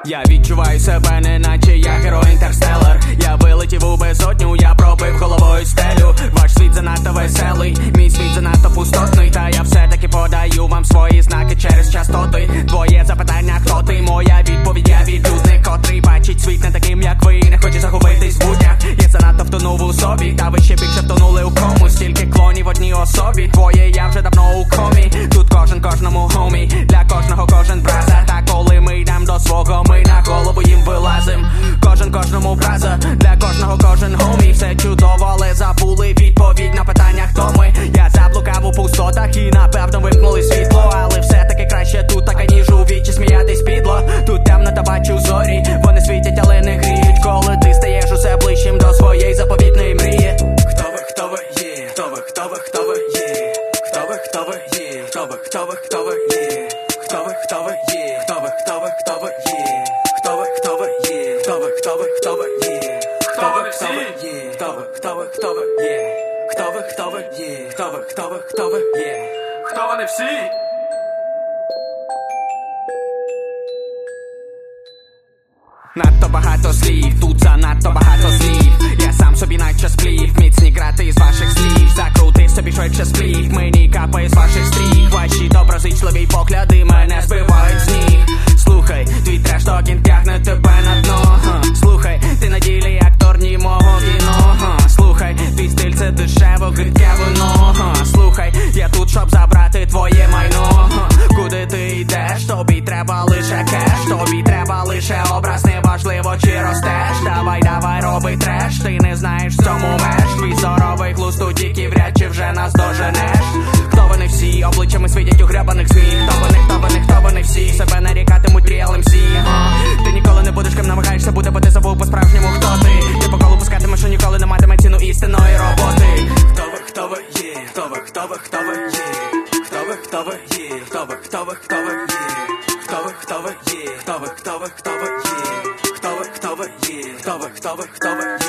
Я відчуваю себе, неначе я герой Інтерстеллар. Я вилетів у безодню, я пробив головою стелю. Ваш світ занадто веселий, мій світ занадто пустотний. Та я все-таки подаю вам свої знаки через частоти. Твоє запитання, хто ти? Моя відповідь, я відлюдник, котрий бачить світ не таким, як ви. Не хоче загубитись в буднях. Я занадто втонув у собі, та ви ще більше втонули у комусь. Стільки клонів в одній особі. Твоє я вже давно у комі. Тут кожен кожному гомі, для кожного кожен браза. Та коли ми йдем до свого, ми на голову їм вилазим. Кожен кожному браза, для кожного кожен гомі. Все чудово, але забули відповідь на питання, хто ми. Я заблукав у пустотах і напевно вимкнули світло. Але все-таки краще тут, така ніж у вічі сміятись підло. Тут темно та бачу зорі, вони світять, але не гріють. Коли ти стаєш усе ближчим до своєї заповітної мрії. Хто ви є? Хто ви є? Хто ви є? Хто ви є? Хто ви є? Хто ви є? Хто ви є? Хто ви є? Хто ви є? Хто ви є? Хто ви є? Хто ви є? Хто ви є? Хто ви є? Хто вони всі? Надто багато слів, тут занадто багато слів. Я сам собі наче сплів, міцні грати з ваших слів. Закрути собі швидше сплів, мені капає з ваших стріх. Ваші доброзичливі погляди мене збивають з ніг. Слухай, твій треш-токінг тягне тебе на дно. Слухай, ти на ділі актор німого кіно. Слухай, твій стиль це дешево гидке вино. Слухай, я тут, щоб забрати твоє майно. Куди ти йдеш? Тобі треба лише кеш. Тобі треба лише образ, неважливо чи ростеш. Давай, роби треш. Ти не знаєш в цьому меж. Твій зоровий глузд у тільки вряд чи вже нас доженеш. Хто вони всі? Обличчями світять у гребаних змій. Хто вони всі? Себе нарікатимуть Real MC. Ти ніколи не будеш ким намагаєшся бути, бо ти забув по-справжньому хто ти. Ти по колу пускатимеш, що ніколи не матиме ціну істинної роботи. Хто ви є? Хто ви є? Хто ви є? Хто ви є? Хто ви є? Хто ви є? Хто ви є? Хто ви є? Хто ви є? Хто ви є?